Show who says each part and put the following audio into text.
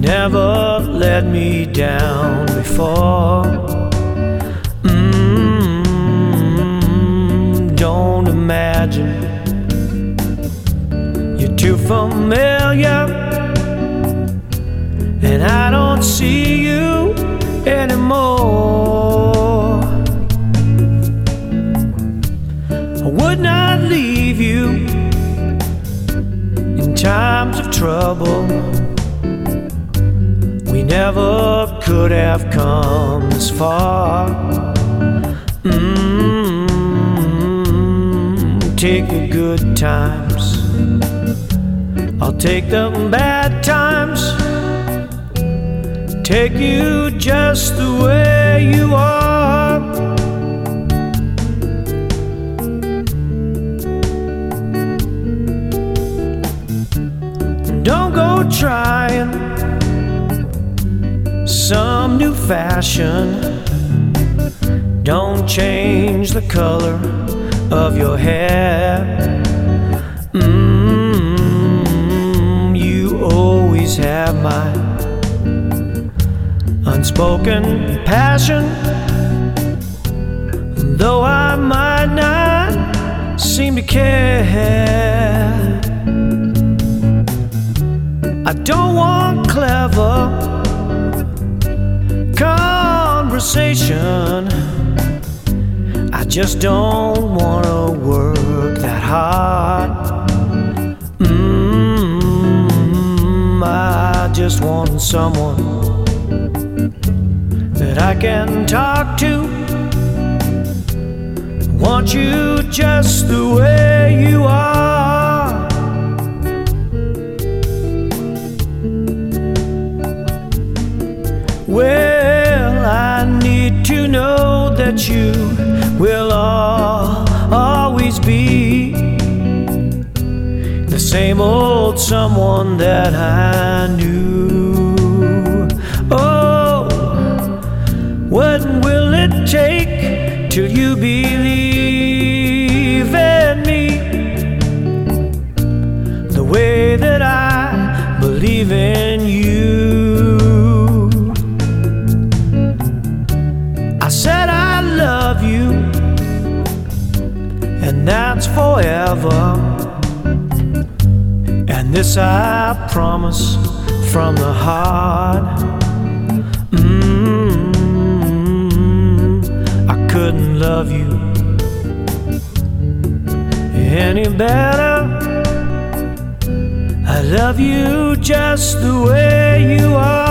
Speaker 1: never let me down before. Don't imagine you're too familiar, and I don't see you anymore. I would not leave you in times of trouble. We never could have come this far. Take the good times, I'll take the bad times. Take you just the way you are. Don't go trying some new fashion. Don't change the color of your hair. You always have my unspoken passion, though I might not seem to care. I don't want clever conversation. I just don't wanna work that hard. I just want someone that I can talk to. Want you just the way you are. Well, I need to know that you will always be the same old someone that I knew. Oh, what will it take till you believe in me the way that I believe in you? I said I love you, and that's forever. And this I promise from the heart. I couldn't love you any better. I love you just the way you are.